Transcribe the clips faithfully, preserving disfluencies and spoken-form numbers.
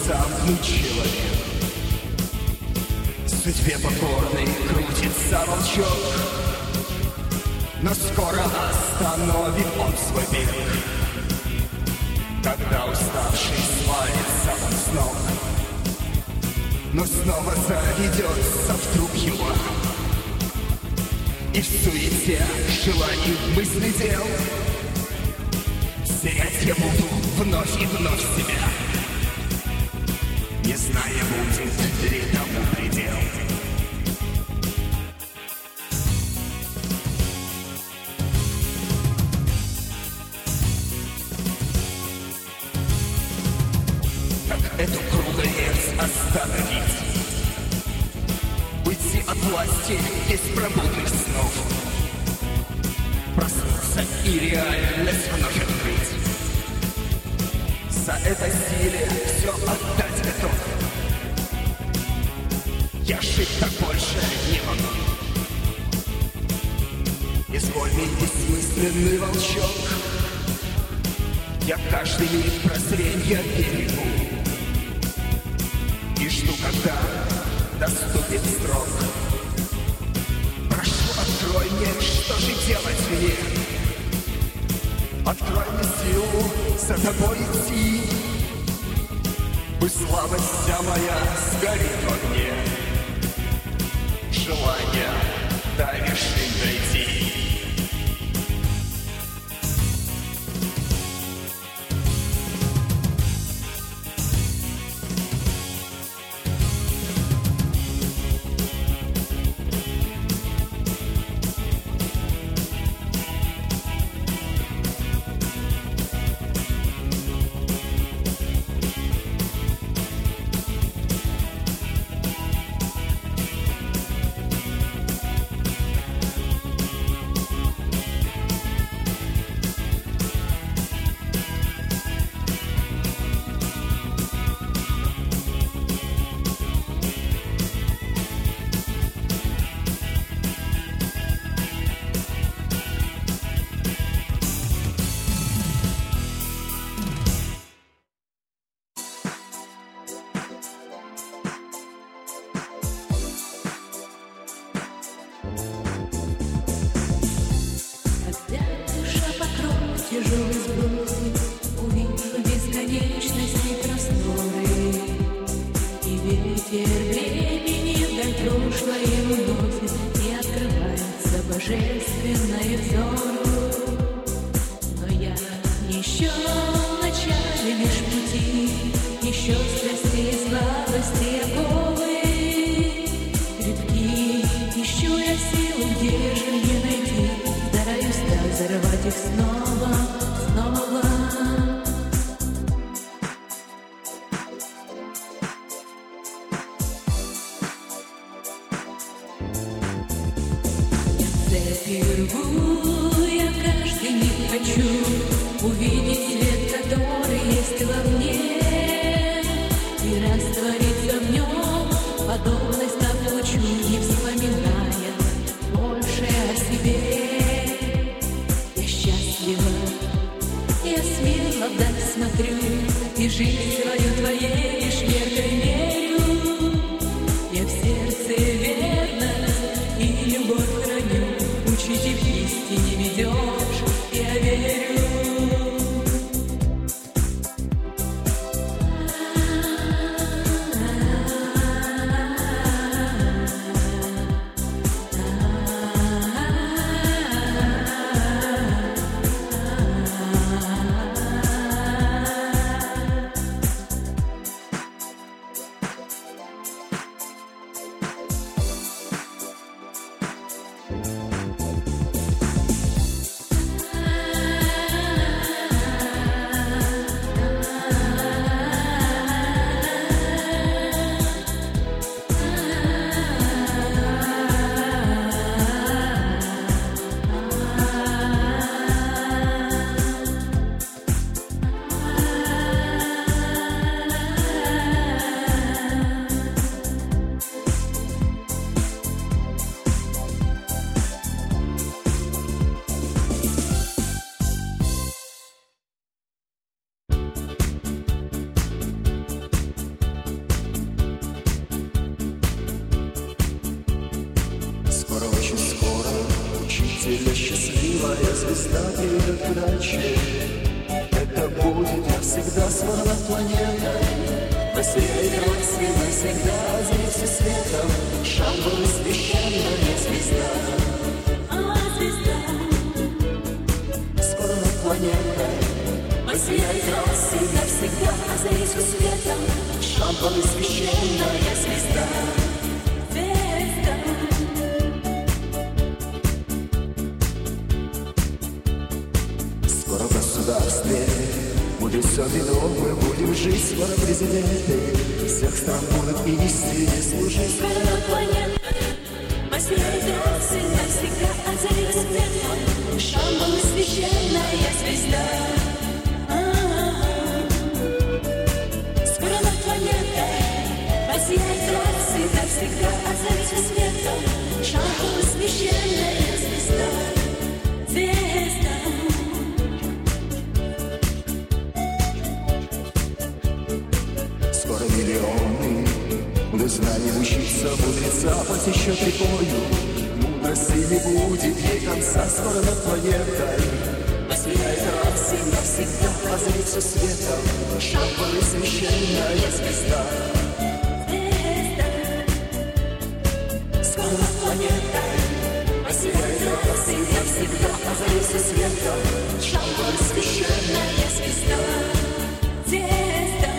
замкнут человек. Судьбе покорный крутится волчок, но скоро остановит он свой бег. Когда уставший свалится он снова, но снова заведется вдруг его. И в суете желаний мысли дел терять я буду вновь и вновь себя, не зная, будет ли тому предел. Как эту круговерть остановить? Уйти от власти беспробудных снов, проснуться и реальность вновь открыть. За это силе все отдать готов. Я жить так больше не могу. Извольный бессмысленный волчок, я каждый миг прозренья берегу и жду, когда доступит срок. Прошу, открой мне, что же делать мне. Открой мне силу за тобой идти, пусть слабость вся моя сгорит в огне. Желание до вершин дойти. Тяжелый сбросит, увидел бесконечности просторы, и ветер времени вдаль прошлое уносит, и открывается божественное взору. Но я еще в начале лишь пути, еще страсти и слабости оковы крепки, ищу я силу, где же мне найти, стараюсь так зарвать их снова. Снова цепи рву, я каждый миг хочу увидеть свет, который есть во мне, и раствориться в нем, подобно став лучу, не вспоминая больше о себе. Я счастлива, я смело вдаль смотрю, и жизнь свою твоей лишь меркой мерю. Я в сердце верность и любовь храню, учить и в истине ведешь, я верю. Удивительно счастливая звезда перед к ночи. Это будет навсегда слава планета. Посеет росы навсегда озарится светом. Шамбала священная звезда. А, звезда. Скоро планета посеет росы навсегда озарится светом. Шамбала священная звезда. Скоро в государстве будет все вино, мы будем жить, скоро президенты всех стран будут истине служить. Скоро планета посеет росы навсегда озарится светом. Шамбала священная звезда. Скоро планета посеет росы навсегда озарится светом. Шамбала священная звезда. Звезда. Скоро миллионы будут знаний учиться, мудреца посещать рекою. Мудрости не будет ей конца, скоро над планетой посеет росы навсегда озарится светом. Шамбала священная звезда. Скоро над планетой посеет росы навсегда озарится светом. Шамбала священная звезда. Звезда.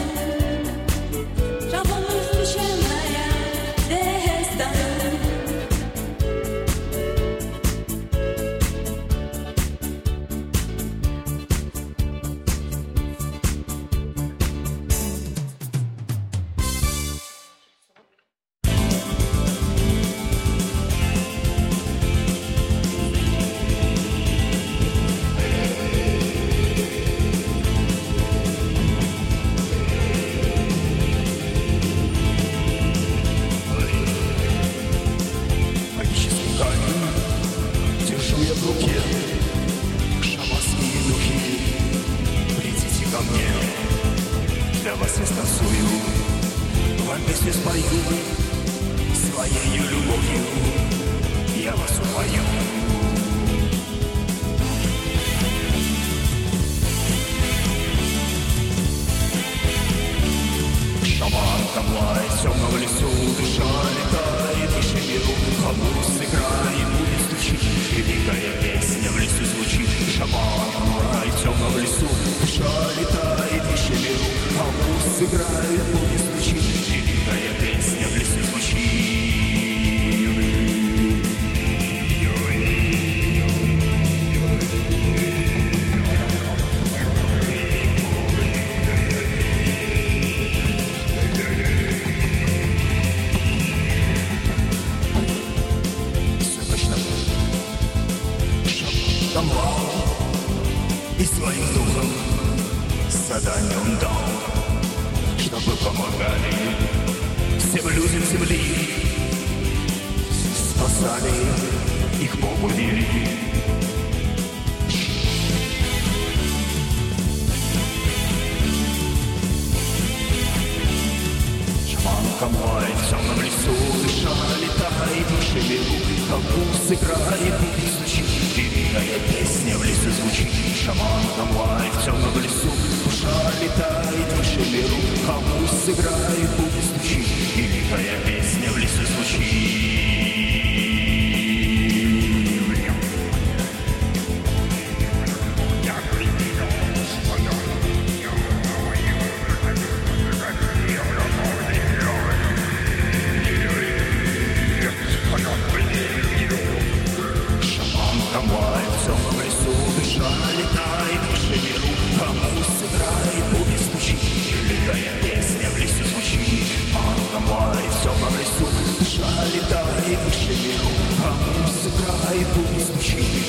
Шамбала священная звезда. Магический камень держу я в руке. Шаманские духи, придите ко мне. Для вас я станцую, вам песню спою. Своею любовью я вас упою. Шаман камлай в темном лесу, душа летает выше миру. Кому сыграет, будет стучить, великая песня в лесу звучит. Шаман камлай в темном лесу, душа летает выше миру. Кому сыграет, будет стучить, великая песня в лесу звучит. И своим духом задание он дал, чтобы помогали всем людям земли, спасали их Богу верили. Шаман камлай в темном лесу, душа летает выше миру. Кому сыграет, будет звучит, великая песня в лесу звучит. Шаман камлай в темном лесу, душа летает выше миру. Кому сыграет, будет звучит, великая песня в лесу звучит. Камлай в темном лесу, душа летает выше миру. Кому сыграет, будет звучит, великая песня в лесу звучит. Камлай в темном лесу, душа летает выше миру. Кому сыграет, будет звучит,